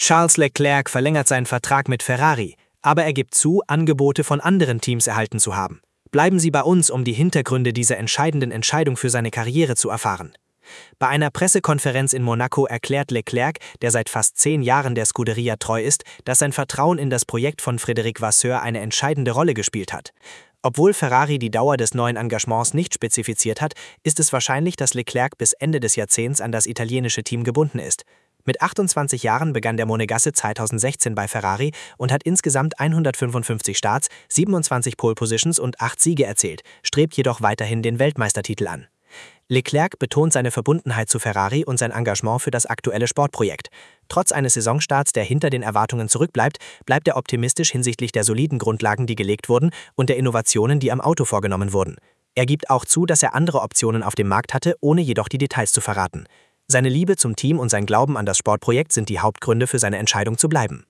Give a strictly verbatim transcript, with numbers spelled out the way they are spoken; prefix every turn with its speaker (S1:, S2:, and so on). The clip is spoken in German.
S1: Charles Leclerc verlängert seinen Vertrag mit Ferrari, aber er gibt zu, Angebote von anderen Teams erhalten zu haben. Bleiben Sie bei uns, um die Hintergründe dieser entscheidenden Entscheidung für seine Karriere zu erfahren. Bei einer Pressekonferenz in Monaco erklärt Leclerc, der seit fast zehn Jahren der Scuderia treu ist, dass sein Vertrauen in das Projekt von Frédéric Vasseur eine entscheidende Rolle gespielt hat. Obwohl Ferrari die Dauer des neuen Engagements nicht spezifiziert hat, ist es wahrscheinlich, dass Leclerc bis Ende des Jahrzehnts an das italienische Team gebunden ist. Mit achtundzwanzig Jahren begann der Monegasse zweitausendsechzehn bei Ferrari und hat insgesamt hundertfünfundfünfzig Starts, siebenundzwanzig Pole Positions und acht Siege erzielt, strebt jedoch weiterhin den Weltmeistertitel an. Leclerc betont seine Verbundenheit zu Ferrari und sein Engagement für das aktuelle Sportprojekt. Trotz eines Saisonstarts, der hinter den Erwartungen zurückbleibt, bleibt er optimistisch hinsichtlich der soliden Grundlagen, die gelegt wurden, und der Innovationen, die am Auto vorgenommen wurden. Er gibt auch zu, dass er andere Optionen auf dem Markt hatte, ohne jedoch die Details zu verraten. Seine Liebe zum Team und sein Glauben an das Sportprojekt sind die Hauptgründe für seine Entscheidung zu bleiben.